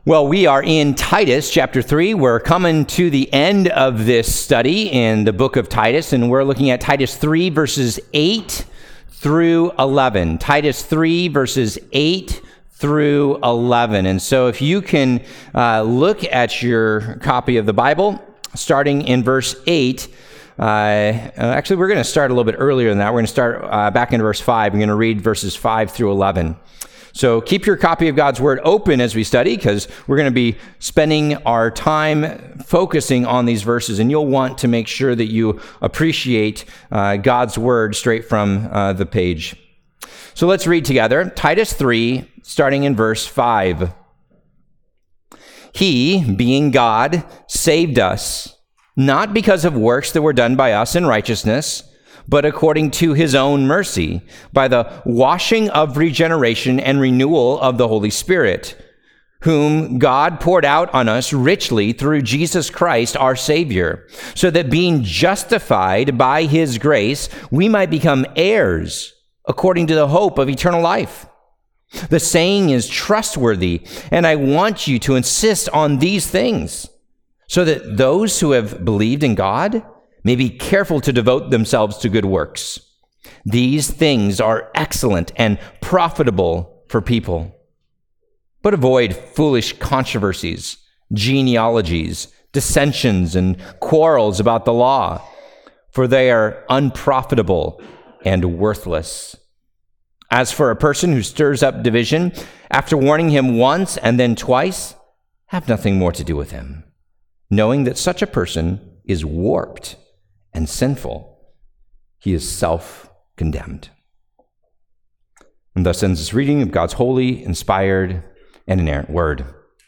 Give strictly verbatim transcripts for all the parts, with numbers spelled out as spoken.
Well, we are in Titus chapter three. We're coming to the end of this study in the book of Titus, and we're looking at Titus three, verses eight through eleven. Titus three, verses eight through eleven. And so if you can uh, look at your copy of the Bible, starting in verse eight, uh, actually, we're going to start a little bit earlier than that. We're going to start uh, back in verse five. We're going to read verses five through eleven. So keep your copy of God's Word open as we study, because we're going to be spending our time focusing on these verses, and you'll want to make sure that you appreciate uh, God's Word straight from uh, the page. So let's read together. Titus three, starting in verse five. He, being God, saved us, not because of works that were done by us in righteousness, but according to his own mercy, by the washing of regeneration and renewal of the Holy Spirit, whom God poured out on us richly through Jesus Christ our Savior, so that being justified by his grace, we might become heirs according to the hope of eternal life. The saying is trustworthy, and I want you to insist on these things, so that those who have believed in God may be careful to devote themselves to good works. These things are excellent and profitable for people. But avoid foolish controversies, genealogies, dissensions, and quarrels about the law, for they are unprofitable and worthless. As for a person who stirs up division, after warning him once and then twice, have nothing more to do with him, knowing that such a person is warped and sinful. He is self-condemned. And thus ends this reading of God's holy, inspired, and inerrant word.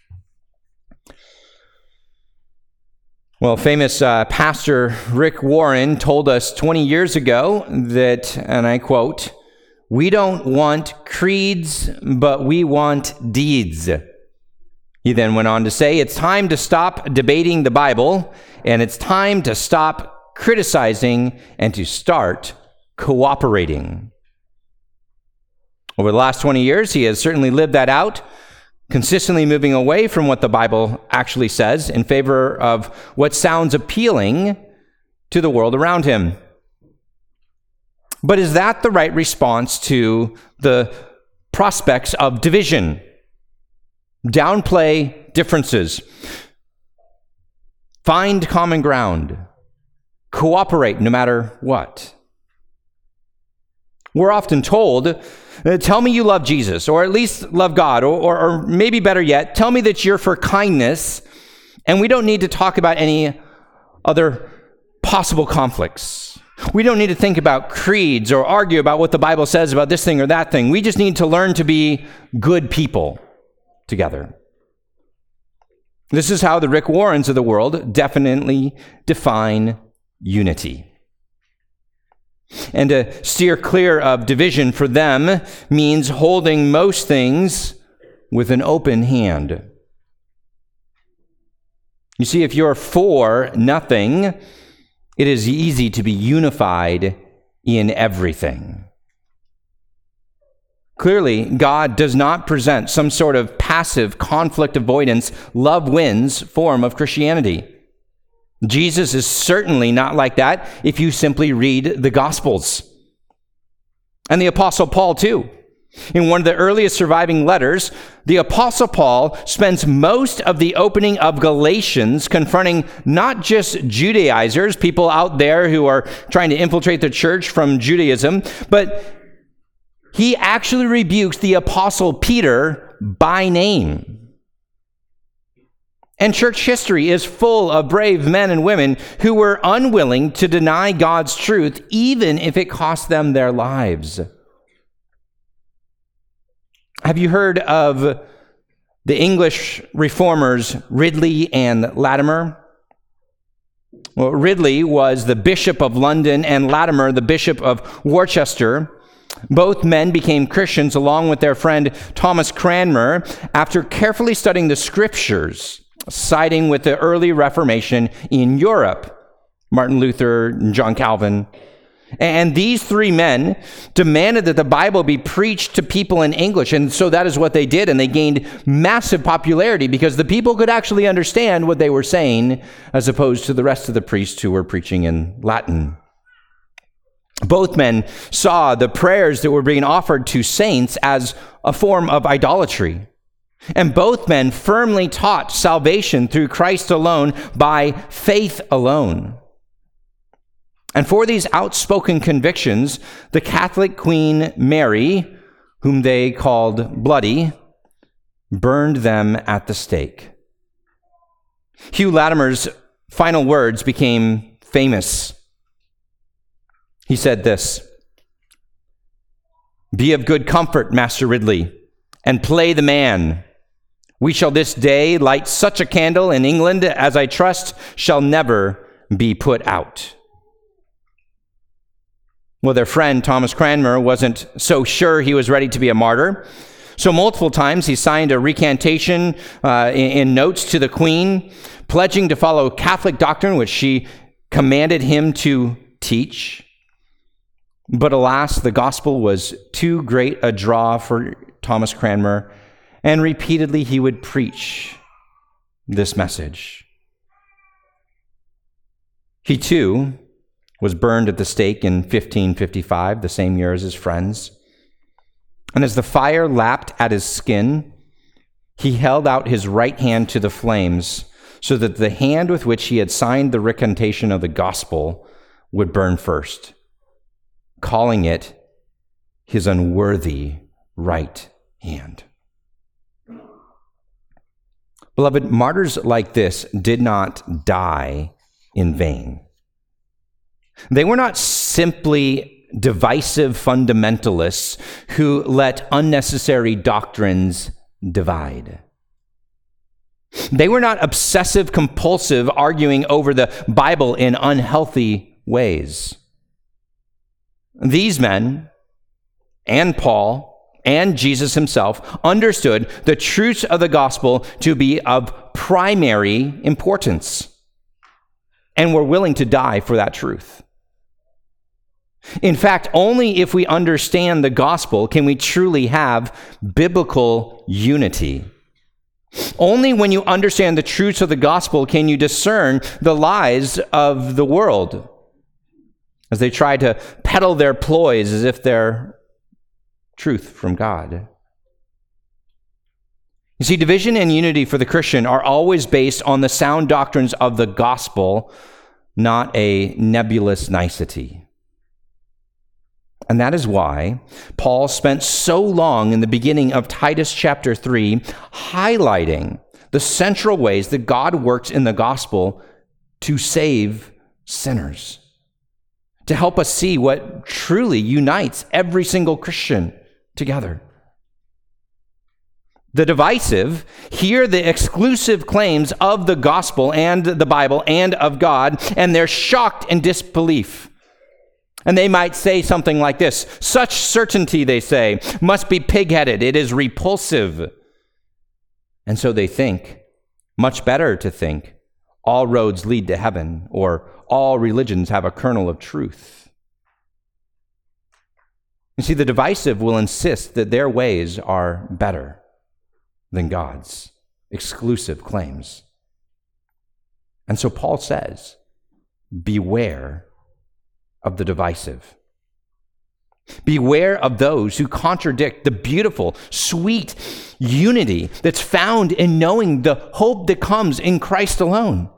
Well, famous uh, pastor Rick Warren told us twenty years ago that, and I quote, "We don't want creeds, but we want deeds." He then went on to say, "It's time to stop debating the Bible, and it's time to stop criticizing and to start cooperating." Over the last twenty years, he has certainly lived that out, consistently moving away from what the Bible actually says in favor of what sounds appealing to the world around him. But is that the right response to the prospects of division? Downplay differences. Find common ground. Cooperate no matter what. We're often told, tell me you love Jesus, or at least love God, or, or, or maybe better yet, tell me that you're for kindness, and we don't need to talk about any other possible conflicts. We don't need to think about creeds or argue about what the Bible says about this thing or that thing. We just need to learn to be good people together. This is how the Rick Warrens of the world definitely define unity. And to steer clear of division for them means holding most things with an open hand. You see, if you're for nothing, it is easy to be unified in everything. Clearly, God does not present some sort of passive conflict avoidance, love wins form of Christianity. Jesus is certainly not like that if you simply read the Gospels. And the Apostle Paul, too. In one of the earliest surviving letters, the Apostle Paul spends most of the opening of Galatians confronting not just Judaizers, people out there who are trying to infiltrate the church from Judaism, but he actually rebukes the Apostle Peter by name. And church history is full of brave men and women who were unwilling to deny God's truth, even if it cost them their lives. Have you heard of the English reformers Ridley and Latimer? Well, Ridley was the Bishop of London and Latimer the Bishop of Worcester. Both men became Christians along with their friend Thomas Cranmer after carefully studying the scriptures, siding with the early Reformation in Europe, Martin Luther and John Calvin. And these three men demanded that the Bible be preached to people in English. And so that is what they did. And they gained massive popularity because the people could actually understand what they were saying as opposed to the rest of the priests who were preaching in Latin. Both men saw the prayers that were being offered to saints as a form of idolatry. And both men firmly taught salvation through Christ alone by faith alone. And for these outspoken convictions, the Catholic Queen Mary, whom they called Bloody, burned them at the stake. Hugh Latimer's final words became famous. He said this, "Be of good comfort, Master Ridley, and play the man. We shall this day light such a candle in England as I trust shall never be put out." Well, their friend Thomas Cranmer wasn't so sure he was ready to be a martyr. So multiple times he signed a recantation uh, in, in notes to the Queen, pledging to follow Catholic doctrine, which she commanded him to teach. But alas, the gospel was too great a draw for Thomas Cranmer, and repeatedly he would preach this message. He too was burned at the stake in fifteen fifty-five, the same year as his friends. And as the fire lapped at his skin, he held out his right hand to the flames so that the hand with which he had signed the recantation of the gospel would burn first, calling it his unworthy right hand. Beloved, martyrs like this did not die in vain. They were not simply divisive fundamentalists who let unnecessary doctrines divide. They were not obsessive compulsive arguing over the Bible in unhealthy ways. These men, and Paul, and Jesus himself, understood the truths of the gospel to be of primary importance, and were willing to die for that truth. In fact, only if we understand the gospel can we truly have biblical unity. Only when you understand the truths of the gospel can you discern the lies of the world as they try to peddle their ploys as if they're truth from God. You see, division and unity for the Christian are always based on the sound doctrines of the gospel, not a nebulous nicety. And that is why Paul spent so long in the beginning of Titus chapter three highlighting the central ways that God works in the gospel to save sinners, to help us see what truly unites every single Christian together. The divisive hear the exclusive claims of the gospel and the Bible and of God, and they're shocked in disbelief. And they might say something like this: "Such certainty," they say, "must be pig-headed. It is repulsive." And so they think, much better to think, all roads lead to heaven, or all religions have a kernel of truth. You see, the divisive will insist that their ways are better than God's exclusive claims. And so Paul says, beware of the divisive. Beware of those who contradict the beautiful, sweet unity that's found in knowing the hope that comes in Christ alone.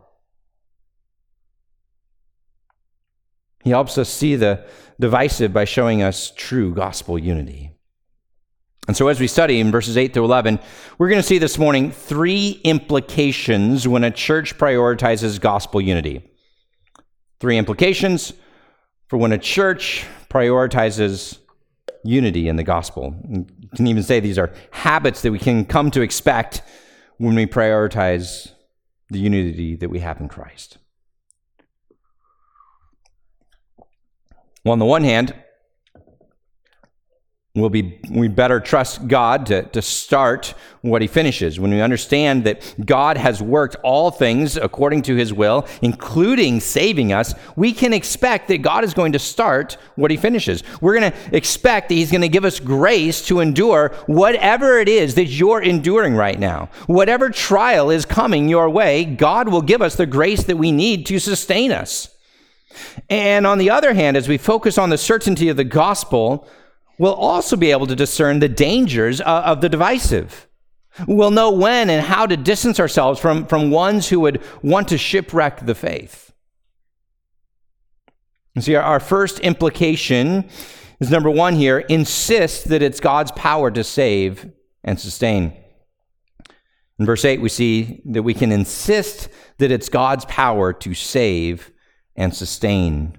He helps us see the divisive by showing us true gospel unity. And so as we study in verses eight to eleven, we're going to see this morning three implications when a church prioritizes gospel unity. Three implications for when a church prioritizes unity in the gospel. You can even say these are habits that we can come to expect when we prioritize the unity that we have in Christ. Well, on the one hand, We'll be, we better trust God to, to start what he finishes. When we understand that God has worked all things according to his will, including saving us, we can expect that God is going to start what he finishes. We're going to expect that he's going to give us grace to endure whatever it is that you're enduring right now. Whatever trial is coming your way, God will give us the grace that we need to sustain us. And on the other hand, as we focus on the certainty of the gospel, we'll also be able to discern the dangers uh, of the divisive. We'll know when and how to distance ourselves from, from ones who would want to shipwreck the faith. You see, our, our first implication is number one here, insist that it's God's power to save and sustain. In verse eight, we see that we can insist that it's God's power to save and sustain.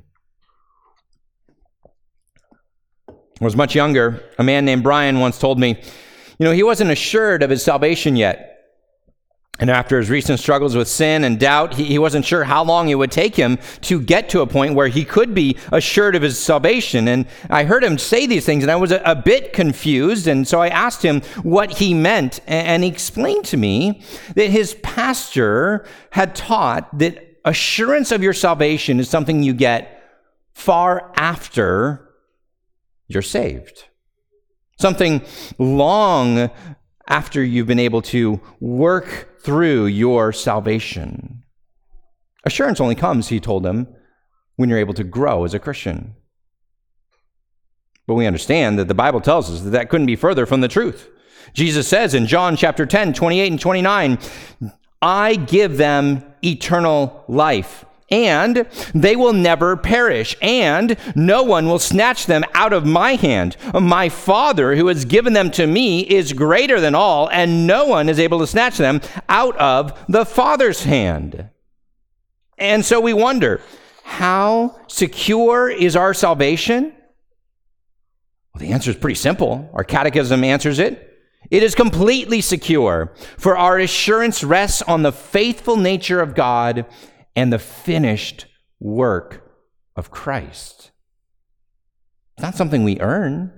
When I was much younger, a man named Brian once told me, you know, he wasn't assured of his salvation yet. And after his recent struggles with sin and doubt, he, he wasn't sure how long it would take him to get to a point where he could be assured of his salvation. And I heard him say these things, and I was a, a bit confused. And so I asked him what he meant. And, and he explained to me that his pastor had taught that assurance of your salvation is something you get far after you're saved. Something long after you've been able to work through your salvation. Assurance only comes, he told them, when you're able to grow as a Christian. But we understand that the Bible tells us that that couldn't be further from the truth. Jesus says in John chapter ten, twenty-eight and twenty-nine, I give them eternal life, and they will never perish, and no one will snatch them out of my hand. My Father, who has given them to me, is greater than all, and no one is able to snatch them out of the Father's hand. And so we wonder, how secure is our salvation? Well, the answer is pretty simple. Our catechism answers it. It is completely secure, for our assurance rests on the faithful nature of God and the finished work of Christ. It's not something we earn.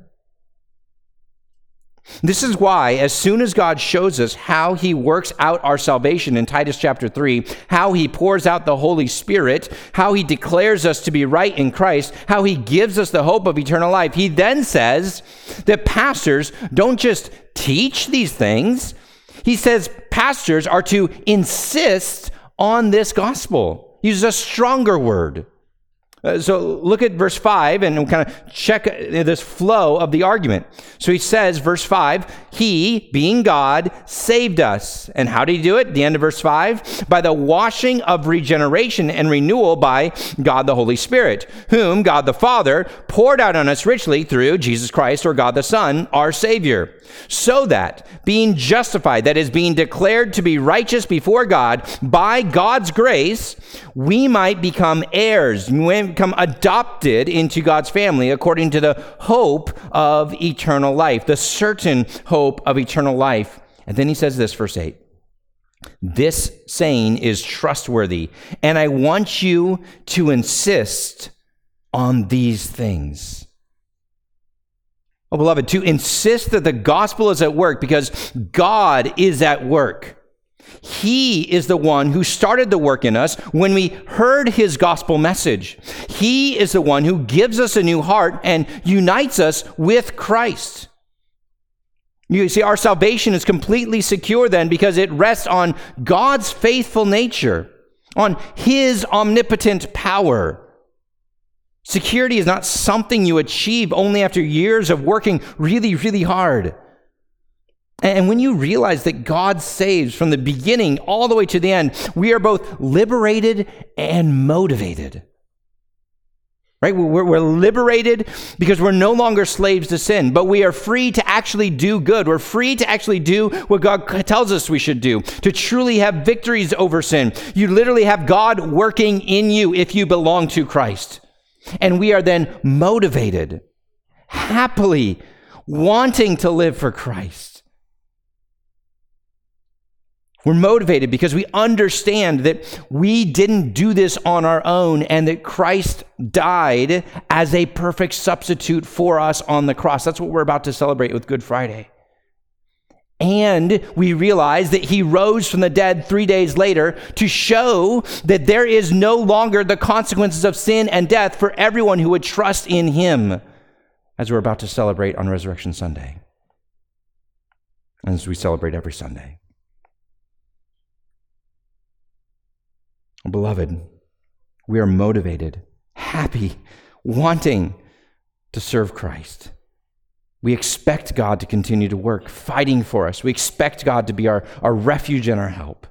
This is why, as soon as God shows us how he works out our salvation in Titus chapter three, how he pours out the Holy Spirit, how he declares us to be right in Christ, how he gives us the hope of eternal life, he then says that pastors don't just teach these things. He says pastors are to insist on this gospel. He uses a stronger word. Uh, so look at verse five and we'll kind of check this flow of the argument. So he says, verse five, he, being God, saved us. And how did he do it? The end of verse five, by the washing of regeneration and renewal by God the Holy Spirit, whom God the Father poured out on us richly through Jesus Christ, or God the Son, our Savior, so that being justified, that is, being declared to be righteous before God by God's grace, we might become heirs, we might become adopted into God's family according to the hope of eternal life, the certain hope of eternal life. And then he says this, verse eight, this saying is trustworthy, and I want you to insist on these things. Oh, beloved, to insist that the gospel is at work because God is at work. He is the one who started the work in us when we heard his gospel message. He is the one who gives us a new heart and unites us with Christ. You see, our salvation is completely secure then because it rests on God's faithful nature, on his omnipotent power. Security is not something you achieve only after years of working really, really hard. And when you realize that God saves from the beginning all the way to the end, we are both liberated and motivated. Right? We're, we're liberated because we're no longer slaves to sin, but we are free to actually do good. We're free to actually do what God tells us we should do, to truly have victories over sin. You literally have God working in you if you belong to Christ. And we are then motivated, happily wanting to live for Christ. We're motivated because we understand that we didn't do this on our own and that Christ died as a perfect substitute for us on the cross. That's what we're about to celebrate with Good Friday. And we realize that he rose from the dead three days later to show that there is no longer the consequences of sin and death for everyone who would trust in him, as we're about to celebrate on Resurrection Sunday, as we celebrate every Sunday. Beloved, we are motivated, happy, wanting to serve Christ. We expect God to continue to work, fighting for us. We expect God to be our, our refuge and our help.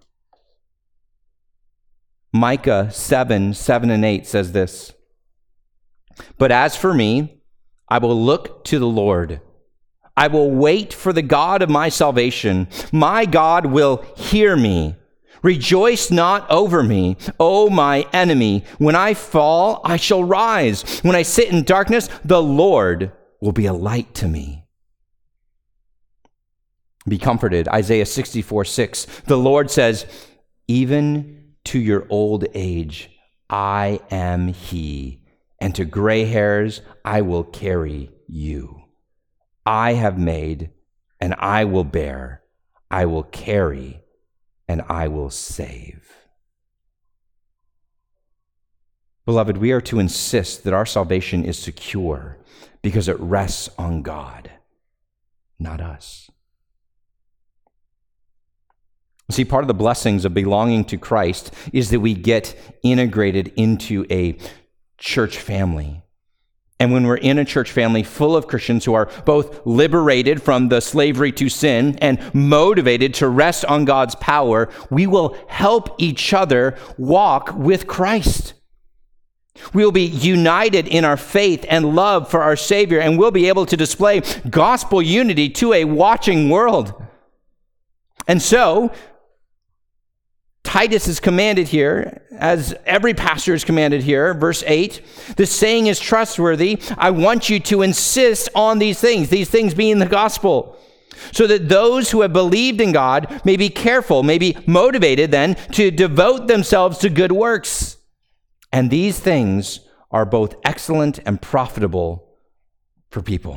Micah seven, seven and eight says this, "But as for me, I will look to the Lord. I will wait for the God of my salvation. My God will hear me. Rejoice not over me, O my enemy. When I fall, I shall rise. When I sit in darkness, the Lord will be a light to me." Be comforted. Isaiah sixty-four, six. The Lord says, "Even to your old age, I am he, and to gray hairs, I will carry you. I have made, and I will bear. I will carry, and I will save." Beloved, we are to insist that our salvation is secure because it rests on God, not us. See, part of the blessings of belonging to Christ is that we get integrated into a church family. And when we're in a church family full of Christians who are both liberated from the slavery to sin and motivated to rest on God's power, we will help each other walk with Christ. We'll be united in our faith and love for our Savior, and we'll be able to display gospel unity to a watching world. And so, Titus is commanded here, as every pastor is commanded here, verse eight, "The saying is trustworthy. I want you to insist on these things," these things being the gospel, "so that those who have believed in God may be careful, may be motivated then to devote themselves to good works. And these things are both excellent and profitable for people."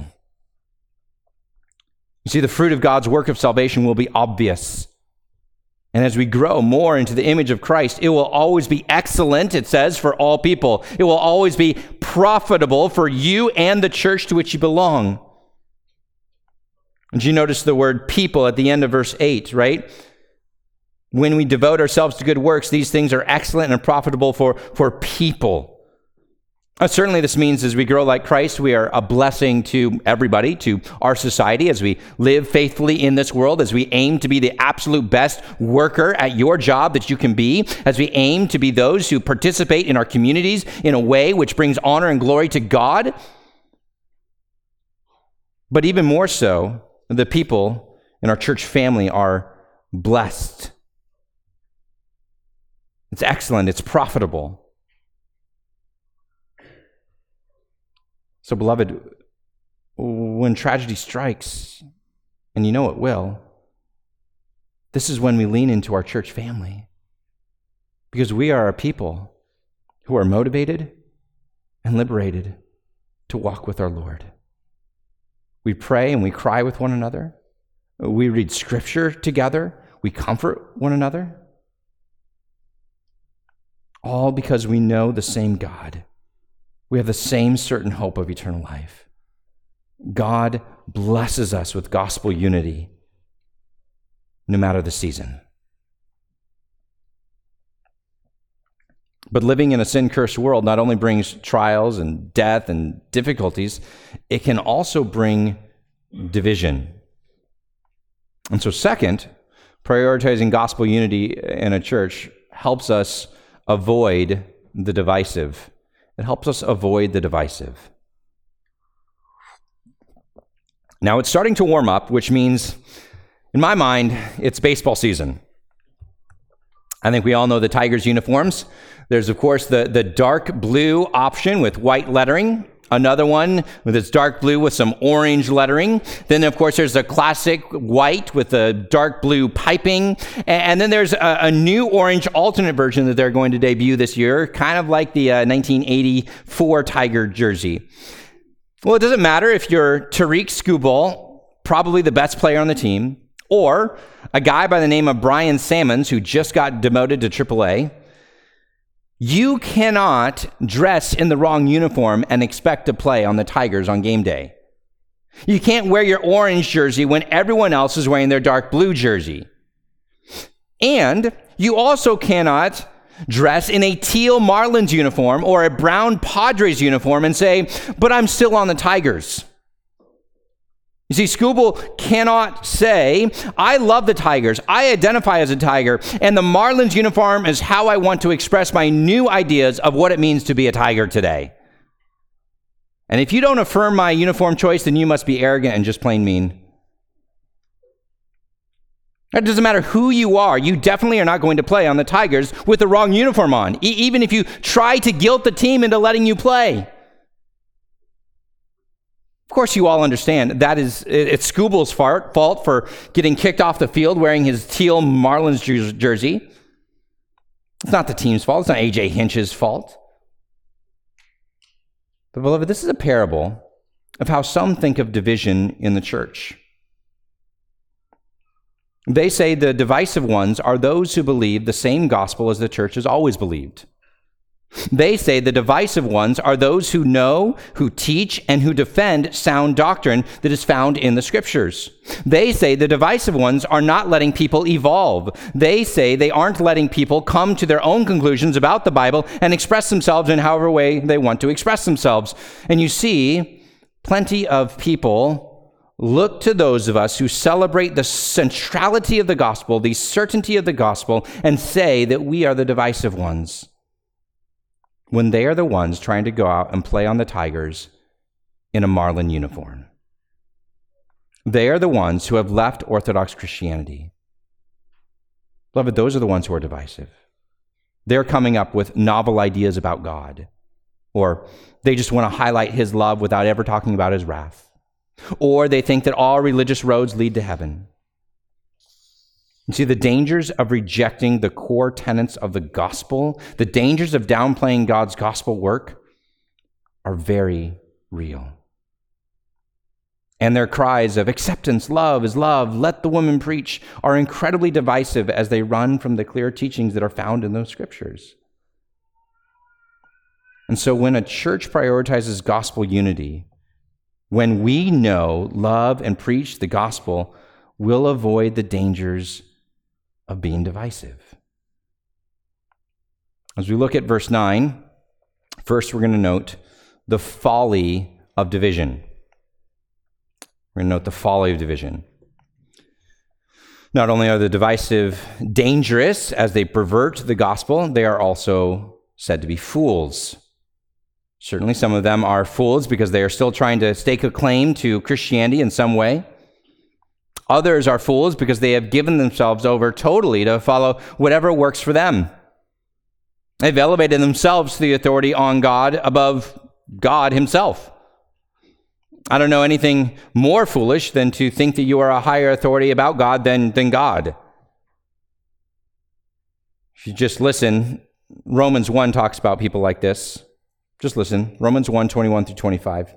You see, the fruit of God's work of salvation will be obvious. And as we grow more into the image of Christ, it will always be excellent, it says, for all people. It will always be profitable for you and the church to which you belong. And you notice the word people at the end of verse eight, right? When we devote ourselves to good works, these things are excellent and profitable for, for people. Uh, certainly this means as we grow like Christ, we are a blessing to everybody, to our society, as we live faithfully in this world, as we aim to be the absolute best worker at your job that you can be, as we aim to be those who participate in our communities in a way which brings honor and glory to God. But even more so, the people in our church family are blessed. It's excellent, it's profitable. So, beloved, when tragedy strikes, and you know it will, this is when we lean into our church family, because we are a people who are motivated and liberated to walk with our Lord. We pray and we cry with one another. We read scripture together. We comfort one another. All because we know the same God. We have the same certain hope of eternal life. God blesses us with gospel unity, no matter the season. But living in a sin-cursed world not only brings trials and death and difficulties, it can also bring division. And so second, prioritizing gospel unity in a church helps us avoid the divisive. It helps us avoid the divisive. Now, it's starting to warm up, which means, in my mind, it's baseball season. I think we all know the Tigers uniforms. There's, of course, the, the dark blue option with white lettering, Another one with its dark blue with some orange lettering. Then, of course, there's a classic white with the dark blue piping. And then there's a, a new orange alternate version that they're going to debut this year, kind of like the uh, nineteen eighty-four Tiger jersey. Well, it doesn't matter if you're Tariq Skubal, probably the best player on the team, or a guy by the name of Brian Sammons, who just got demoted to triple A. You cannot dress in the wrong uniform and expect to play on the Tigers on game day. You can't wear your orange jersey when everyone else is wearing their dark blue jersey. And you also cannot dress in a teal Marlins uniform or a brown Padres uniform and say, but I'm still on the Tigers. You see, Skubal cannot say, I love the Tigers, I identify as a Tiger, and the Marlins uniform is how I want to express my new ideas of what it means to be a Tiger today. And if you don't affirm my uniform choice, then you must be arrogant and just plain mean. It doesn't matter who you are, you definitely are not going to play on the Tigers with the wrong uniform on, e- even if you try to guilt the team into letting you play. Of course, you all understand that is it's Skubal's fault for getting kicked off the field wearing his teal Marlins jersey. It's not the team's fault. It's not A J Hinch's fault. But beloved, this is a parable of how some think of division in the church. They say the divisive ones are those who believe the same gospel as the church has always believed. They say the divisive ones are those who know, who teach, and who defend sound doctrine that is found in the scriptures. They say the divisive ones are not letting people evolve. They say they aren't letting people come to their own conclusions about the Bible and express themselves in however way they want to express themselves. And you see, plenty of people look to those of us who celebrate the centrality of the gospel, the certainty of the gospel, and say that we are the divisive ones, when they are the ones trying to go out and play on the Tigers in a Marlin uniform. They are the ones who have left Orthodox Christianity. Beloved, those are the ones who are divisive. They're coming up with novel ideas about God, or they just want to highlight his love without ever talking about his wrath, or they think that all religious roads lead to heaven. You see, the dangers of rejecting the core tenets of the gospel, the dangers of downplaying God's gospel work are very real. And their cries of acceptance, love is love, let the woman preach, are incredibly divisive as they run from the clear teachings that are found in those scriptures. And so when a church prioritizes gospel unity, when we know, love, and preach the gospel, we'll avoid the dangers of being divisive. As we look at verse nine, first we're going to note the folly of division. We're going to note the folly of division. Not only are the divisive dangerous as they pervert the gospel, they are also said to be fools. Certainly some of them are fools because they are still trying to stake a claim to Christianity in some way. Others are fools because they have given themselves over totally to follow whatever works for them. They've elevated themselves to the authority on God above God himself. I don't know anything more foolish than to think that you are a higher authority about God than, than God. If you just listen, Romans one talks about people like this. Just listen, Romans one, twenty-one through twenty-five.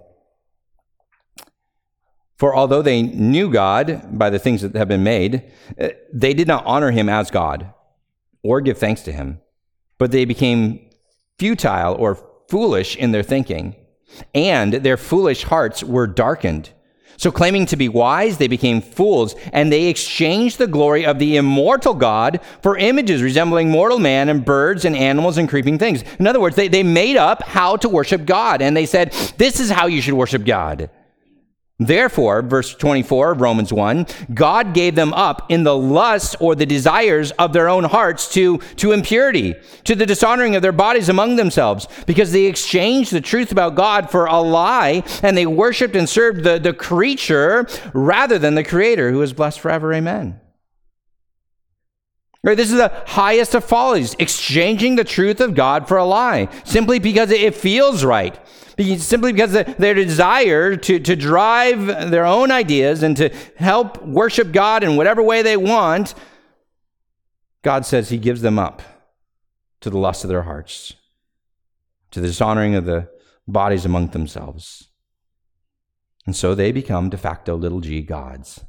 For although they knew God by the things that have been made, they did not honor him as God or give thanks to him, but they became futile or foolish in their thinking, and their foolish hearts were darkened. So claiming to be wise, they became fools, and they exchanged the glory of the immortal God for images resembling mortal man and birds and animals and creeping things. In other words, they, they made up how to worship God, and they said, this is how you should worship God. Therefore, verse twenty-four of Romans one, God gave them up in the lusts or the desires of their own hearts to, to impurity, to the dishonoring of their bodies among themselves, because they exchanged the truth about God for a lie, and they worshiped and served the, the creature rather than the Creator, who is blessed forever. Amen. Right, this is the highest of follies, exchanging the truth of God for a lie, simply because it feels right. Simply because of their desire to, to drive their own ideas and to help worship God in whatever way they want, God says he gives them up to the lust of their hearts, to the dishonoring of the bodies among themselves. And so they become de facto little g gods.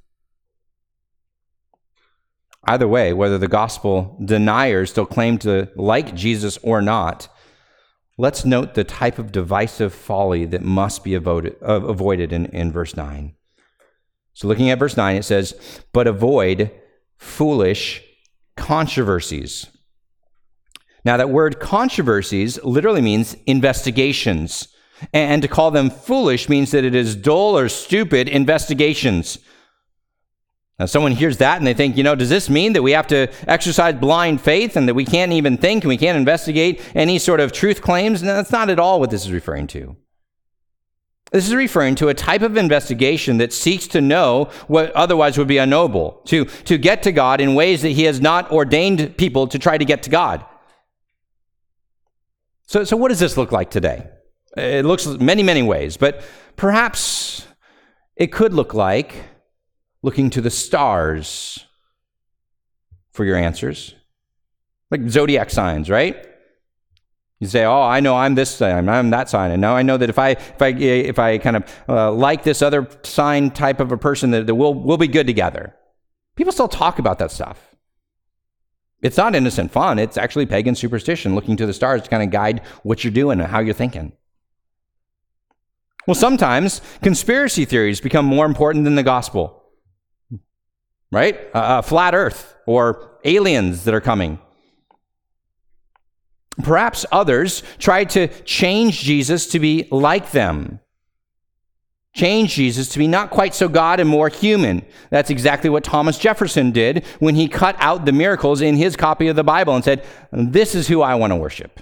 Either way, whether the gospel deniers still claim to like Jesus or not, let's note the type of divisive folly that must be avoided, uh, avoided in, in verse nine. So looking at verse nine, it says, "But avoid foolish controversies." Now that word controversies literally means investigations. And to call them foolish means that it is dull or stupid investigations. Now, someone hears that and they think, you know, does this mean that we have to exercise blind faith and that we can't even think and we can't investigate any sort of truth claims? No, that's not at all what this is referring to. This is referring to a type of investigation that seeks to know what otherwise would be unknowable, to, to get to God in ways that he has not ordained people to try to get to God. So, so what does this look like today? It looks many, many ways, but perhaps it could look like looking to the stars for your answers, like zodiac signs, right? You say, "Oh, I know I'm this sign, I'm that sign, and now I know that if I if I if I kind of uh, like this other sign type of a person, that, that we'll we'll be good together." People still talk about that stuff. It's not innocent fun. It's actually pagan superstition, looking to the stars to kind of guide what you're doing and how you're thinking. Well, sometimes conspiracy theories become more important than the gospel. Right? Uh, flat earth or aliens that are coming. Perhaps others try to change Jesus to be like them. Change Jesus to be not quite so God and more human. That's exactly what Thomas Jefferson did when he cut out the miracles in his copy of the Bible and said, "This is who I want to worship."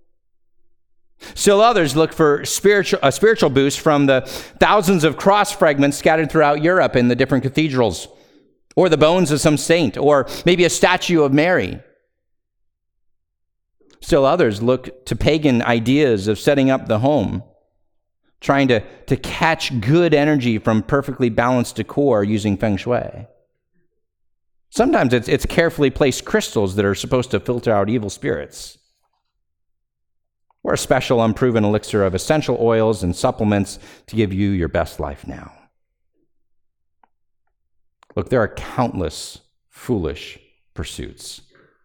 Still others look for spiritual, a spiritual boost from the thousands of cross fragments scattered throughout Europe in the different cathedrals, or the bones of some saint, or maybe a statue of Mary. Still others look to pagan ideas of setting up the home, trying to, to catch good energy from perfectly balanced decor using feng shui. Sometimes it's, it's carefully placed crystals that are supposed to filter out evil spirits, or a special unproven elixir of essential oils and supplements to give you your best life now. Look, there are countless foolish pursuits.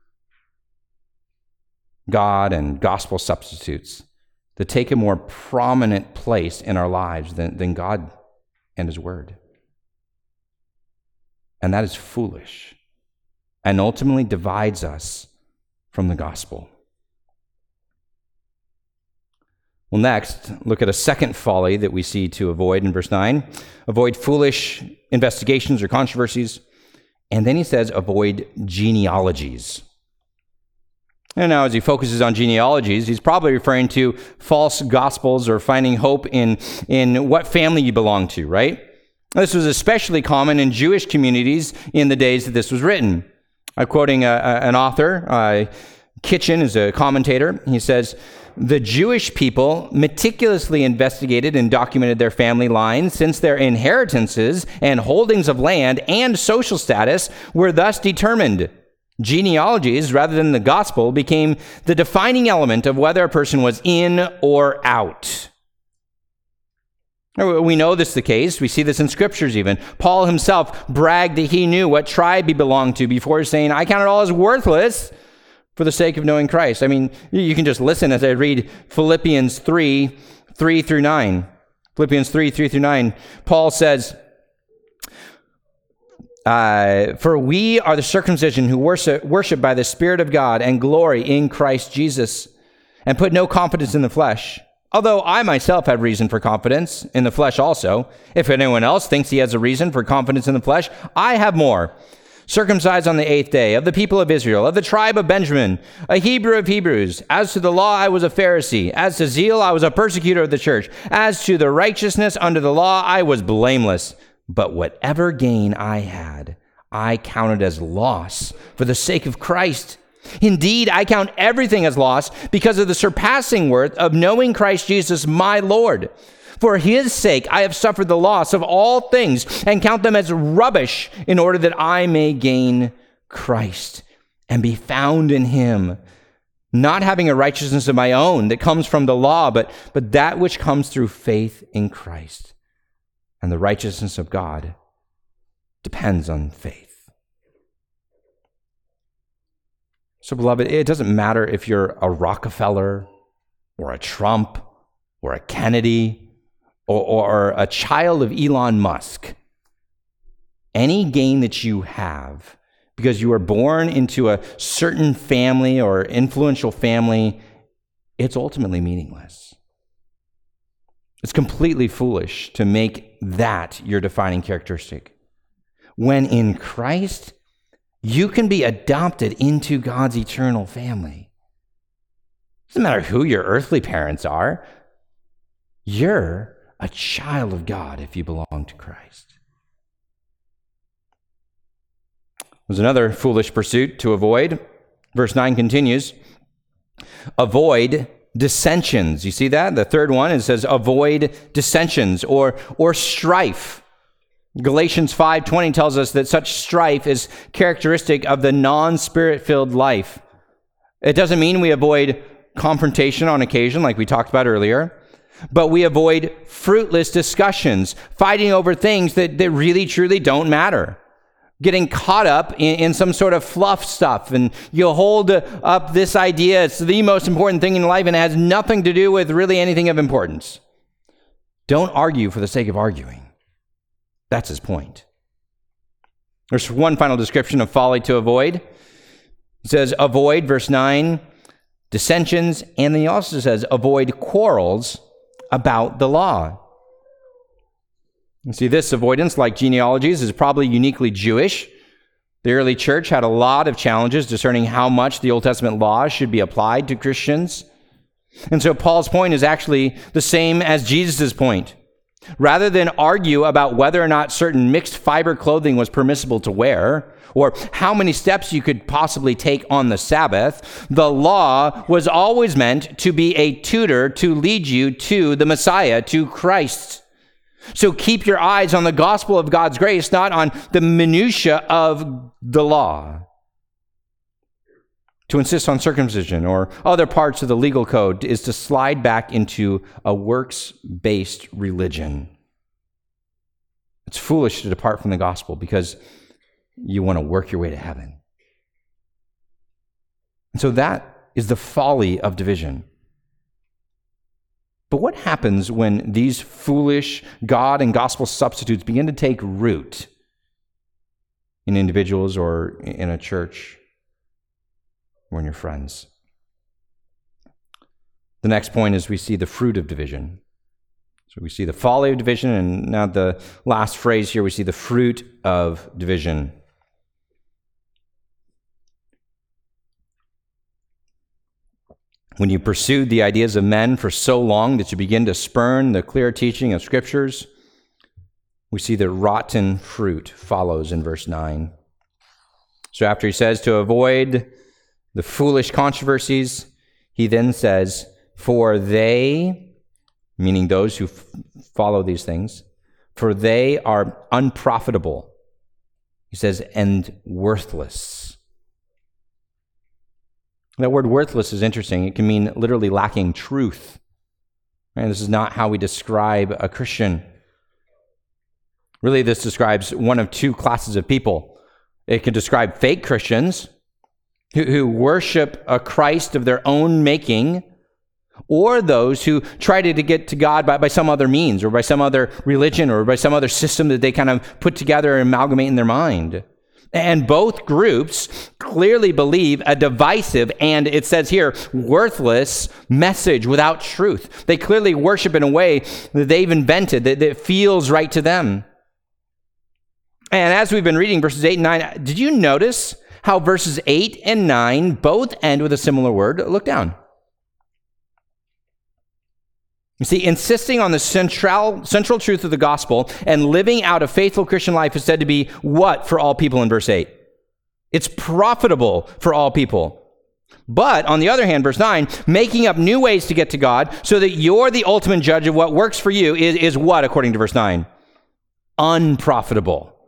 God and gospel substitutes that take a more prominent place in our lives than, than God and his word. And that is foolish and ultimately divides us from the gospel. Well, next, look at a second folly that we see to avoid in verse nine. Avoid foolish investigations or controversies. And then he says, avoid genealogies. And now as he focuses on genealogies, he's probably referring to false gospels or finding hope in, in what family you belong to, right? This was especially common in Jewish communities in the days that this was written. I'm quoting a, a, an author, uh, Kitchen is a commentator. He says, "The Jewish people meticulously investigated and documented their family lines, since their inheritances and holdings of land and social status were thus determined. Genealogies, rather than the gospel, became the defining element of whether a person was in or out." We know this is the case. We see this in scriptures even. Paul himself bragged that he knew what tribe he belonged to before saying, "I count it all as worthless for the sake of knowing Christ." I mean, you can just listen as I read Philippians three, three through nine. Philippians three, three through nine. Paul says, uh, "For we are the circumcision who worship, worship by the Spirit of God and glory in Christ Jesus, and put no confidence in the flesh. Although I myself have reason for confidence in the flesh also. If anyone else thinks he has a reason for confidence in the flesh, I have more. Circumcised on the eighth day, of the people of Israel, of the tribe of Benjamin, a Hebrew of Hebrews. As to the law, I was a Pharisee. As to zeal, I was a persecutor of the church. As to the righteousness under the law, I was blameless. But whatever gain I had, I counted as loss for the sake of Christ. Indeed, I count everything as loss because of the surpassing worth of knowing Christ Jesus, my Lord. For his sake, I have suffered the loss of all things and count them as rubbish in order that I may gain Christ and be found in him, not having a righteousness of my own that comes from the law, but, but that which comes through faith in Christ. And the righteousness of God depends on faith. So, beloved, it doesn't matter if you're a Rockefeller or a Trump or a Kennedy or, or a child of Elon Musk. Any gain that you have because you were born into a certain family or influential family, it's ultimately meaningless. It's completely foolish to make that your defining characteristic. When in Christ, you can be adopted into God's eternal family. It doesn't matter who your earthly parents are. You're a child of God if you belong to Christ. There's another foolish pursuit to avoid. Verse nine continues, avoid dissensions. You see that? The third one, it says avoid dissensions or, or strife. Galatians five twenty tells us that such strife is characteristic of the non-spirit-filled life. It doesn't mean we avoid confrontation on occasion like we talked about earlier, but we avoid fruitless discussions, fighting over things that, that really truly don't matter. Getting caught up in, in some sort of fluff stuff, and you'll hold up this idea, it's the most important thing in life and it has nothing to do with really anything of importance. Don't argue for the sake of arguing. That's his point. There's one final description of folly to avoid. It says avoid, verse nine, dissensions, and then he also says avoid quarrels about the law. You see, this avoidance, like genealogies, is probably uniquely Jewish. The early church had a lot of challenges discerning how much the Old Testament law should be applied to Christians. And so Paul's point is actually the same as Jesus' point. Rather than argue about whether or not certain mixed fiber clothing was permissible to wear, or how many steps you could possibly take on the Sabbath, the law was always meant to be a tutor to lead you to the Messiah, to Christ. So keep your eyes on the gospel of God's grace, not on the minutia of the law. To insist on circumcision or other parts of the legal code is to slide back into a works-based religion. It's foolish to depart from the gospel because you want to work your way to heaven. And so that is the folly of division. But what happens when these foolish God and gospel substitutes begin to take root in individuals or in a church or in your friends? The next point is we see the fruit of division. So we see the folly of division, and now the last phrase here, we see the fruit of division. When you pursued the ideas of men for so long that you begin to spurn the clear teaching of Scriptures, we see that rotten fruit follows in verse nine. So after he says to avoid the foolish controversies, he then says, for they, meaning those who f- follow these things, for they are unprofitable. He says, and worthless. That word worthless is interesting. It can mean literally lacking truth. And this is not how we describe a Christian. Really, this describes one of two classes of people. It can describe fake Christians who, who worship a Christ of their own making, or those who try to, to get to God by, by some other means, or by some other religion, or by some other system that they kind of put together and amalgamate in their mind. And both groups clearly believe a divisive and, it says here, worthless message without truth. They clearly worship in a way that they've invented, that, that feels right to them. And as we've been reading verses eight and nine, did you notice how verses eight and nine both end with a similar word? Look down. You see, insisting on the central, central truth of the gospel and living out a faithful Christian life is said to be what for all people in verse eight? It's profitable for all people. But on the other hand, verse nine, making up new ways to get to God so that you're the ultimate judge of what works for you is, is what, according to verse nine? Unprofitable.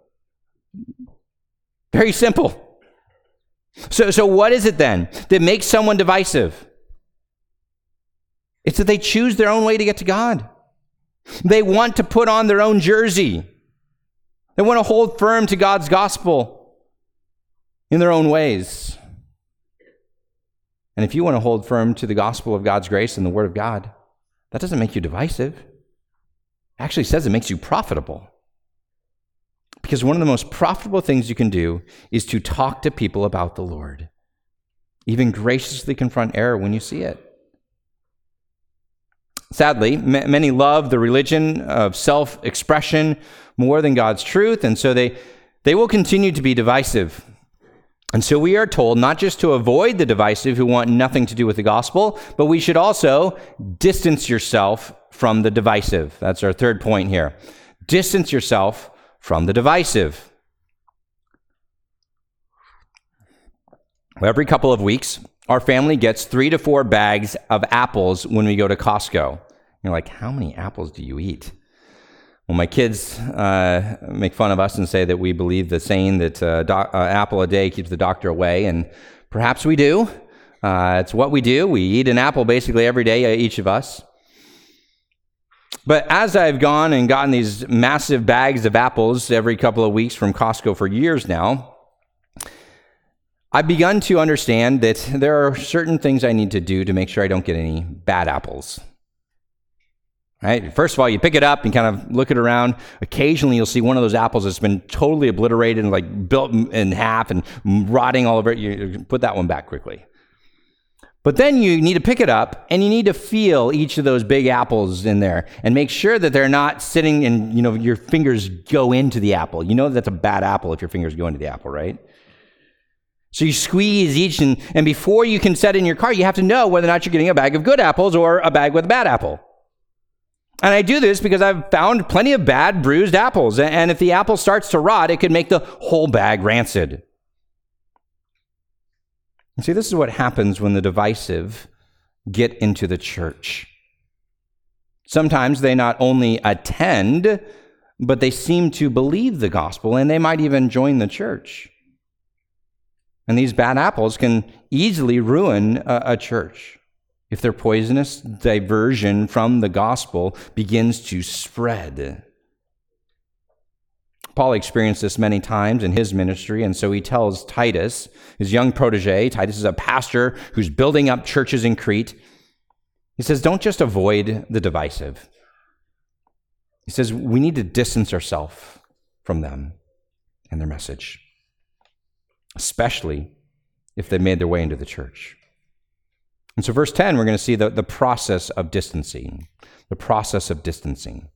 Very simple. So, so what is it then that makes someone divisive? It's that they choose their own way to get to God. They want to put on their own jersey. They want to hold firm to God's gospel in their own ways. And if you want to hold firm to the gospel of God's grace and the word of God, that doesn't make you divisive. It actually says it makes you profitable. Because one of the most profitable things you can do is to talk to people about the Lord. Even graciously confront error when you see it. Sadly, m- many love the religion of self-expression more than God's truth, and so they, they will continue to be divisive. And so we are told not just to avoid the divisive who want nothing to do with the gospel, but we should also distance yourself from the divisive. That's our third point here. Distance yourself from the divisive. Well, every couple of weeks, our family gets three to four bags of apples when we go to Costco. You're like, how many apples do you eat? Well, my kids uh, make fun of us and say that we believe the saying that uh, doc- uh, apple a day keeps the doctor away, and perhaps we do. Uh, it's what we do. We eat an apple basically every day, each of us. But as I've gone and gotten these massive bags of apples every couple of weeks from Costco for years now, I've begun to understand that there are certain things I need to do to make sure I don't get any bad apples. Right? First of all, you pick it up and kind of look it around. Occasionally, you'll see one of those apples that's been totally obliterated and like built in half and rotting all over it. You put that one back quickly. But then you need to pick it up and you need to feel each of those big apples in there and make sure that they're not sitting and, you know, your fingers go into the apple. You know that's a bad apple if your fingers go into the apple, right? So you squeeze each, and, and before you can set it in your car, you have to know whether or not you're getting a bag of good apples or a bag with a bad apple. And I do this because I've found plenty of bad, bruised apples. And if the apple starts to rot, it could make the whole bag rancid. And see, this is what happens when the divisive get into the church. Sometimes they not only attend, but they seem to believe the gospel, and they might even join the church. And these bad apples can easily ruin a, a church if their poisonous diversion from the gospel begins to spread. Paul experienced this many times in his ministry, and so he tells Titus, his young protege. Titus is a pastor who's building up churches in Crete. He says, don't just avoid the divisive. He says, we need to distance ourselves from them and their message, especially if they made their way into the church. And so verse ten, we're going to see the, the process of distancing, the process of distancing.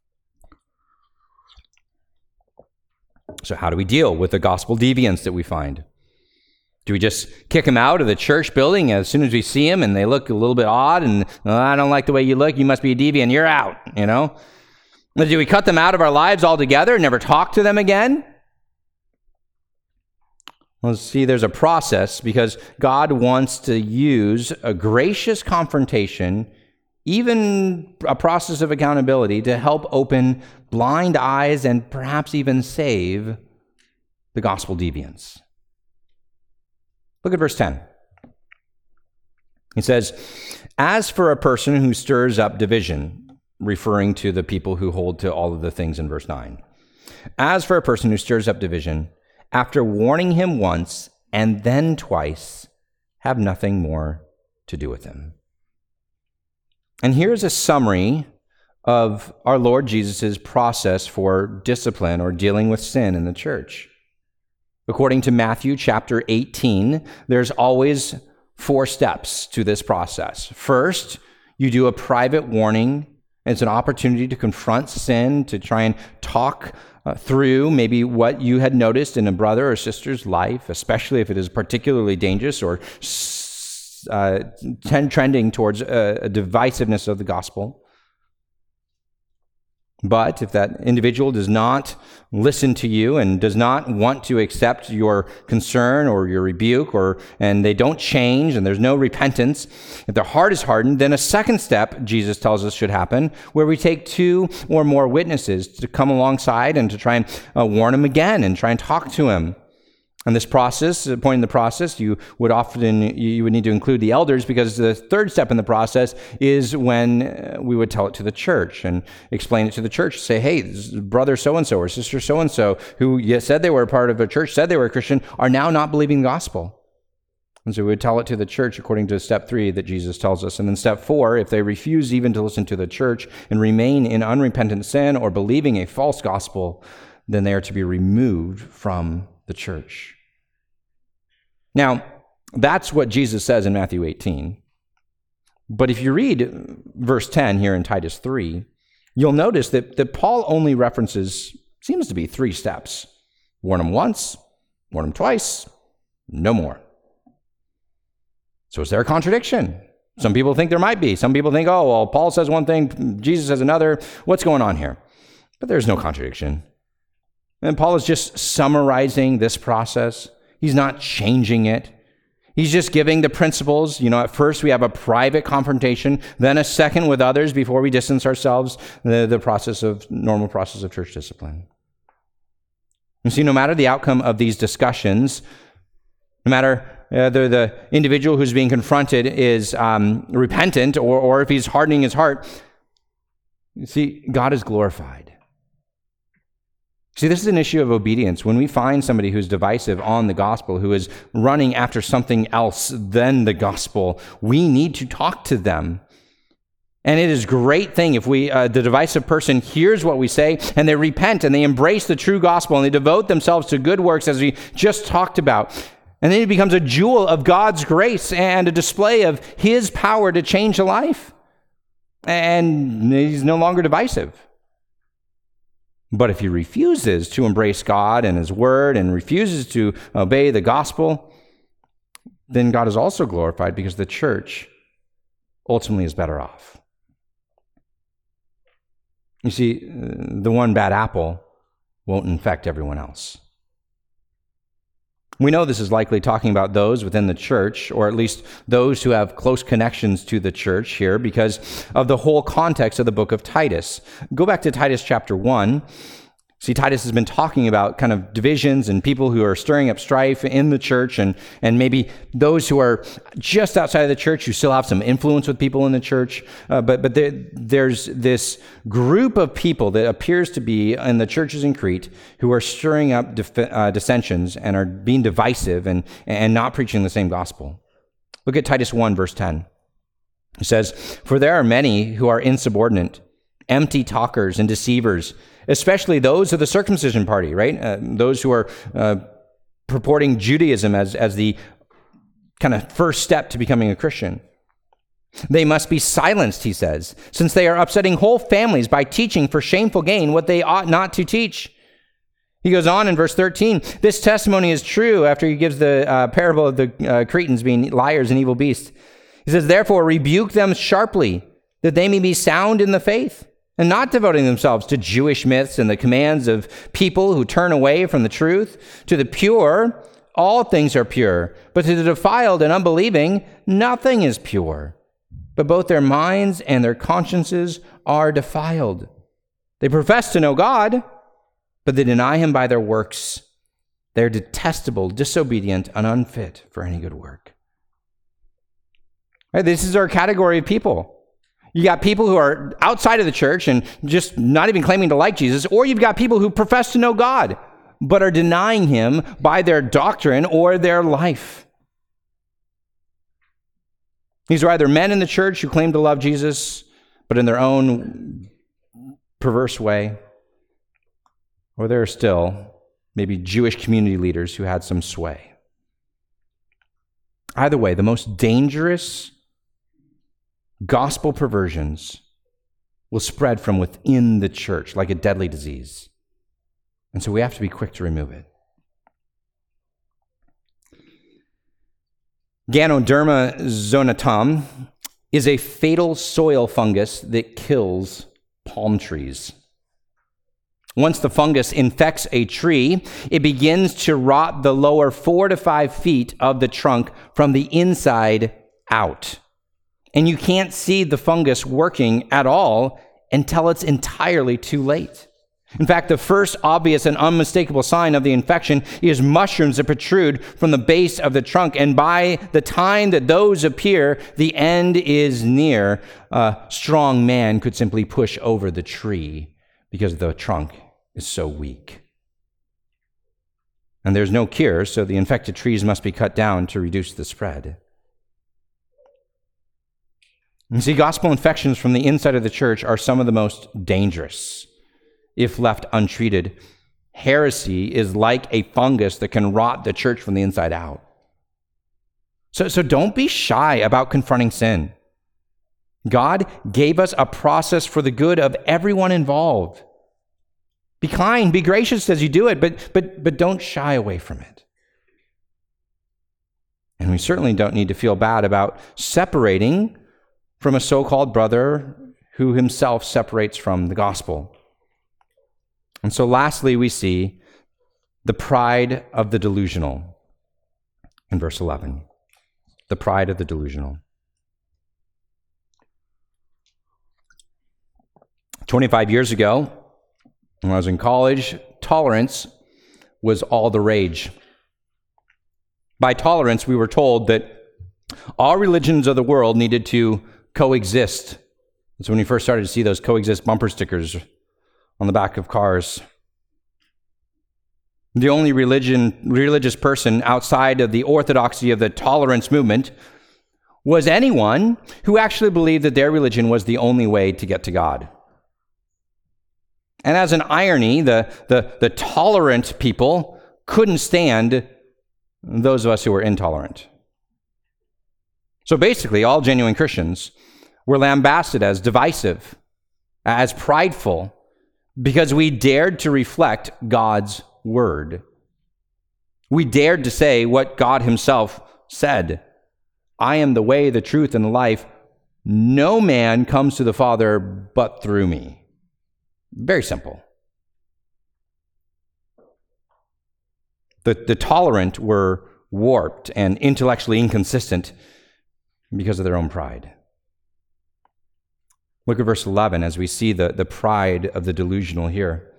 So how do we deal with the gospel deviants that we find? Do we just kick them out of the church building as soon as we see them and they look a little bit odd and, oh, I don't like the way you look, you must be a deviant, you're out, you know? Or do we cut them out of our lives altogether and never talk to them again? Well, see, there's a process because God wants to use a gracious confrontation, even a process of accountability, to help open blind eyes and perhaps even save the gospel deviants. Look at verse ten. He says, as for a person who stirs up division, referring to the people who hold to all of the things in verse nine. As for a person who stirs up division, after warning him once and then twice, have nothing more to do with him. And here's a summary of our Lord Jesus' process for discipline or dealing with sin in the church. According to Matthew chapter eighteen, there's always four steps to this process. First, you do a private warning. It's an opportunity to confront sin, to try and talk uh, through maybe what you had noticed in a brother or sister's life, especially if it is particularly dangerous or uh, trending towards a, a divisiveness of the gospel. But if that individual does not listen to you and does not want to accept your concern or your rebuke, or and they don't change and there's no repentance, if their heart is hardened, then a second step, Jesus tells us, should happen, where we take two or more witnesses to come alongside and to try and uh, warn him again and try and talk to him. And this process, at the point in the process, you would often, you would need to include the elders, because the third step in the process is when we would tell it to the church and explain it to the church. Say, hey, brother so-and-so or sister so-and-so, who said they were a part of a church, said they were a Christian, are now not believing the gospel. And so we would tell it to the church according to step three that Jesus tells us. And then step four, if they refuse even to listen to the church and remain in unrepentant sin or believing a false gospel, then they are to be removed from the church. Now, that's what Jesus says in Matthew eighteen. But if you read verse ten here in Titus three, you'll notice that, that Paul only references, seems to be three steps. Warn them once, warn them twice, no more. So is there a contradiction? Some people think there might be. Some people think, oh, well, Paul says one thing, Jesus says another. What's going on here? But there's no contradiction. And Paul is just summarizing this process. He's not changing it. He's just giving the principles. You know, at first we have a private confrontation, then a second with others before we distance ourselves, the, the process of, normal process of church discipline. You see, no matter the outcome of these discussions, no matter uh, the, the individual who's being confronted is um, repentant, or, or if he's hardening his heart, you see, God is glorified. See, this is an issue of obedience. When we find somebody who's divisive on the gospel, who is running after something else than the gospel, we need to talk to them. And it is a great thing if we, uh, the divisive person hears what we say and they repent and they embrace the true gospel and they devote themselves to good works, as we just talked about. And then it becomes a jewel of God's grace and a display of his power to change a life. And he's no longer divisive. But if he refuses to embrace God and his word and refuses to obey the gospel, then God is also glorified, because the church ultimately is better off. You see, the one bad apple won't infect everyone else. We know this is likely talking about those within the church, or at least those who have close connections to the church here, because of the whole context of the book of Titus. Go back to Titus chapter one. See, Titus has been talking about kind of divisions and people who are stirring up strife in the church, and, and maybe those who are just outside of the church who still have some influence with people in the church. Uh, but but there, there's this group of people that appears to be in the churches in Crete who are stirring up dif- uh, dissensions and are being divisive and, and not preaching the same gospel. Look at Titus one, verse ten. It says, "For there are many who are insubordinate, empty talkers and deceivers, especially those of the circumcision party," right? Uh, those who are uh, purporting Judaism as, as the kind of first step to becoming a Christian. "They must be silenced," he says, "since they are upsetting whole families by teaching for shameful gain what they ought not to teach." He goes on in verse thirteen, "This testimony is true," after he gives the uh, parable of the uh, Cretans being liars and evil beasts. He says, "Therefore rebuke them sharply, that they may be sound in the faith, and not devoting themselves to Jewish myths and the commands of people who turn away from the truth. To the pure, all things are pure, but to the defiled and unbelieving, nothing is pure. But both their minds and their consciences are defiled. They profess to know God, but they deny him by their works. They're detestable, disobedient, and unfit for any good work." Right, this is our category of people. You got people who are outside of the church and just not even claiming to like Jesus, or you've got people who profess to know God, but are denying him by their doctrine or their life. These are either men in the church who claim to love Jesus, but in their own perverse way, or there are still maybe Jewish community leaders who had some sway. Either way, the most dangerous gospel perversions will spread from within the church like a deadly disease. And so we have to be quick to remove it. Ganoderma zonatum is a fatal soil fungus that kills palm trees. Once the fungus infects a tree, it begins to rot the lower four to five feet of the trunk from the inside out. And you can't see the fungus working at all until it's entirely too late. In fact, the first obvious and unmistakable sign of the infection is mushrooms that protrude from the base of the trunk. And by the time that those appear, the end is near. A strong man could simply push over the tree because the trunk is so weak. And there's no cure, so the infected trees must be cut down to reduce the spread. You see, gospel infections from the inside of the church are some of the most dangerous if left untreated. Heresy is like a fungus that can rot the church from the inside out. So, so don't be shy about confronting sin. God gave us a process for the good of everyone involved. Be kind, be gracious as you do it, but, but, but don't shy away from it. And we certainly don't need to feel bad about separating from a so-called brother who himself separates from the gospel. And so lastly, we see the pride of the delusional in verse eleven. The pride of the delusional. twenty-five years ago, when I was in college, tolerance was all the rage. By tolerance, we were told that all religions of the world needed to coexist. That's when we first started to see those coexist bumper stickers on the back of cars. The only religion, religious person outside of the orthodoxy of the tolerance movement was anyone who actually believed that their religion was the only way to get to God. And as an irony, the, the, the tolerant people couldn't stand those of us who were intolerant. So basically, all genuine Christians were lambasted as divisive, as prideful, because we dared to reflect God's word. We dared to say what God himself said. I am the way, the truth, and the life. No man comes to the Father but through me. Very simple. The, the tolerant were warped and intellectually inconsistent because of their own pride. Look at verse eleven as we see the, the pride of the delusional here.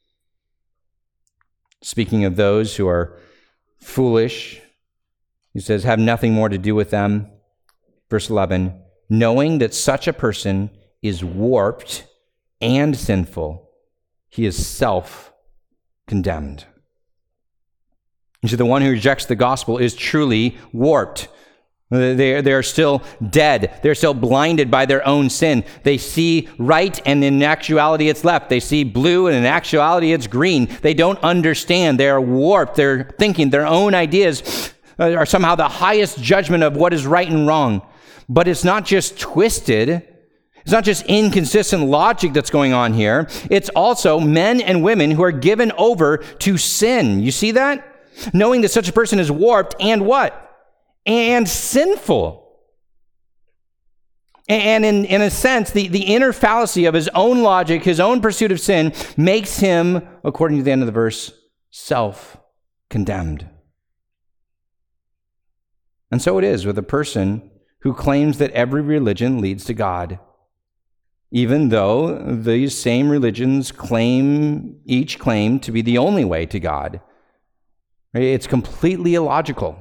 Speaking of those who are foolish, he says, have nothing more to do with them. Verse eleven, knowing that such a person is warped and sinful, he is self-condemned. And so the one who rejects the gospel is truly warped. They, they are still dead. They're still blinded by their own sin. They see right, and in actuality it's left. They see blue, and in actuality it's green. They don't understand. They are warped. They're thinking their own ideas are somehow the highest judgment of what is right and wrong. But it's not just twisted. It's not just inconsistent logic that's going on here. It's also men and women who are given over to sin. You see that? Knowing that such a person is warped and what? And sinful. And in, in a sense, the, the inner fallacy of his own logic, his own pursuit of sin, makes him, according to the end of the verse, self-condemned. And so it is with a person who claims that every religion leads to God, even though these same religions claim, each claim to be the only way to God. It's completely illogical.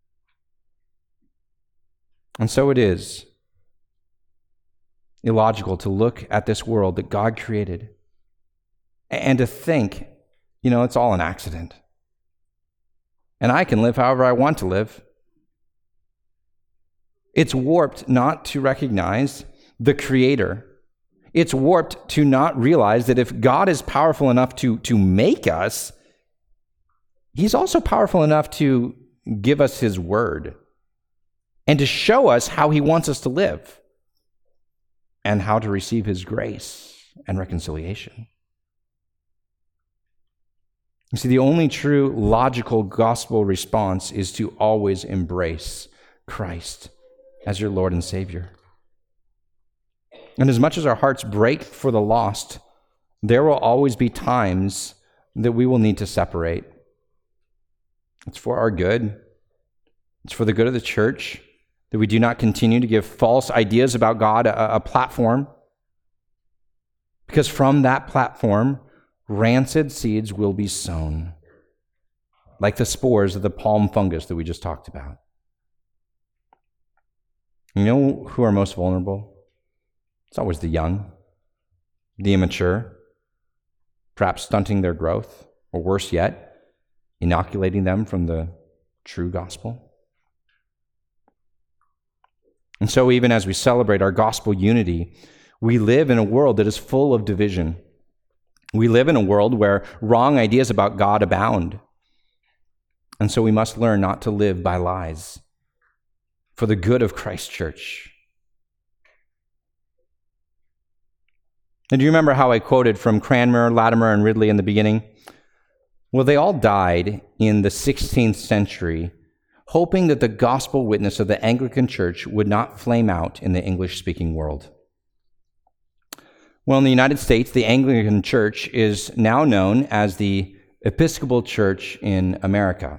And so it is illogical to look at this world that God created and to think, you know, it's all an accident. And I can live however I want to live. It's warped not to recognize the Creator. It's warped to not realize that if God is powerful enough to, to make us, He's also powerful enough to give us His word and to show us how He wants us to live and how to receive His grace and reconciliation. You see, the only true logical gospel response is to always embrace Christ as your Lord and Savior. And as much as our hearts break for the lost, there will always be times that we will need to separate. It's for our good. It's for the good of the church that we do not continue to give false ideas about God a, a platform. Because from that platform, rancid seeds will be sown, like the spores of the palm fungus that we just talked about. You know who are most vulnerable? It's always the young, the immature, perhaps stunting their growth, or worse yet, inoculating them from the true gospel. And so even as we celebrate our gospel unity, we live in a world that is full of division. We live in a world where wrong ideas about God abound. And so we must learn not to live by lies for the good of Christ's church. And do you remember how I quoted from Cranmer, Latimer, and Ridley in the beginning? Well, they all died in the sixteenth century, hoping that the gospel witness of the Anglican Church would not flame out in the English-speaking world. Well, in the United States, the Anglican Church is now known as the Episcopal Church in America.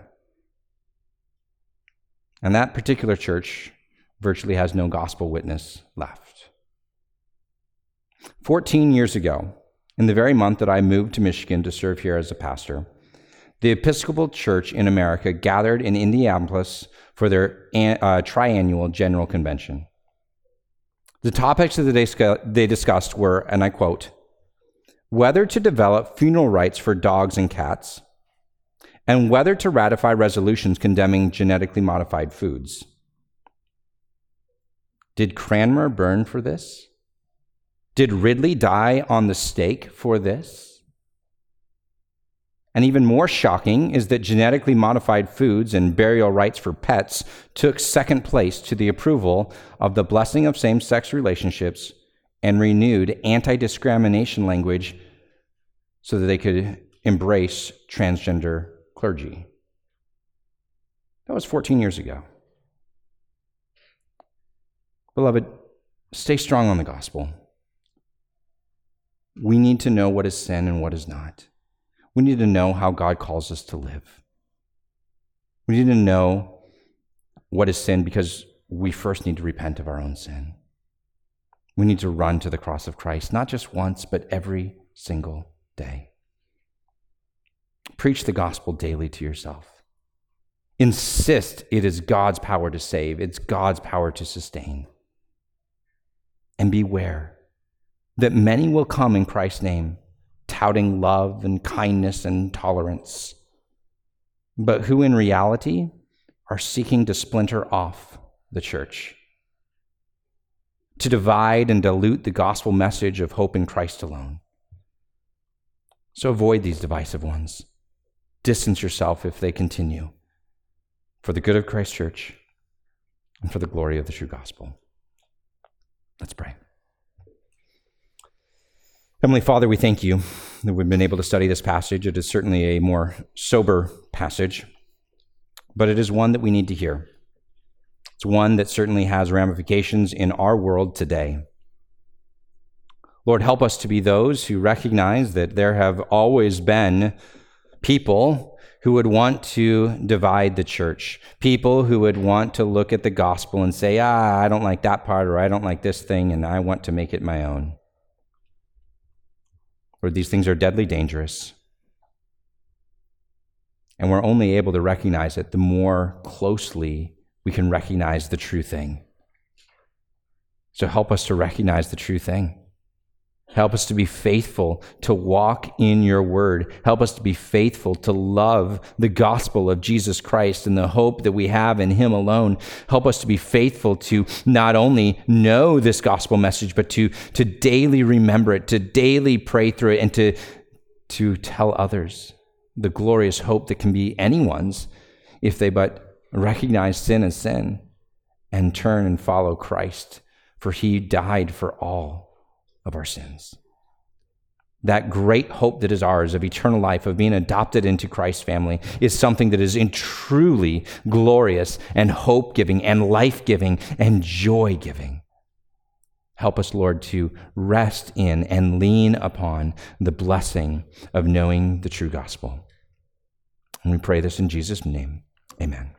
And that particular church virtually has no gospel witness left. Fourteen years ago, in the very month that I moved to Michigan to serve here as a pastor, the Episcopal Church in America gathered in Indianapolis for their uh, triannual General Convention. The topics that they discussed were, and I quote, whether to develop funeral rites for dogs and cats, and whether to ratify resolutions condemning genetically modified foods. Did Cranmer burn for this? Did Ridley die on the stake for this? And even more shocking is that genetically modified foods and burial rites for pets took second place to the approval of the blessing of same-sex relationships and renewed anti-discrimination language so that they could embrace transgender clergy. That was fourteen years ago. Beloved, stay strong on the gospel. We need to know what is sin and what is not. We need to know how God calls us to live. We need to know what is sin because we first need to repent of our own sin. We need to run to the cross of Christ, not just once, but every single day. Preach the gospel daily to yourself. Insist it is God's power to save. It's God's power to sustain. And beware that many will come in Christ's name, touting love and kindness and tolerance, but who in reality are seeking to splinter off the church, to divide and dilute the gospel message of hope in Christ alone. So avoid these divisive ones. Distance yourself if they continue, for the good of Christ's church and for the glory of the true gospel. Let's pray. Heavenly Father, we thank you that we've been able to study this passage. It is certainly a more sober passage, but it is one that we need to hear. It's one that certainly has ramifications in our world today. Lord, help us to be those who recognize that there have always been people who would want to divide the church, people who would want to look at the gospel and say, ah, I don't like that part, or I don't like this thing, and I want to make it my own. Lord, these things are deadly dangerous. And we're only able to recognize it the more closely we can recognize the true thing. So help us to recognize the true thing. Help us to be faithful to walk in your word. Help us to be faithful to love the gospel of Jesus Christ and the hope that we have in him alone. Help us to be faithful to not only know this gospel message, but to, to daily remember it, to daily pray through it, and to, to tell others the glorious hope that can be anyone's if they but recognize sin as sin and turn and follow Christ, for he died for all of our sins. That great hope that is ours of eternal life, of being adopted into Christ's family, is something that is in truly glorious and hope-giving and life-giving and joy-giving. Help us, Lord, to rest in and lean upon the blessing of knowing the true gospel. And we pray this in Jesus' name. Amen.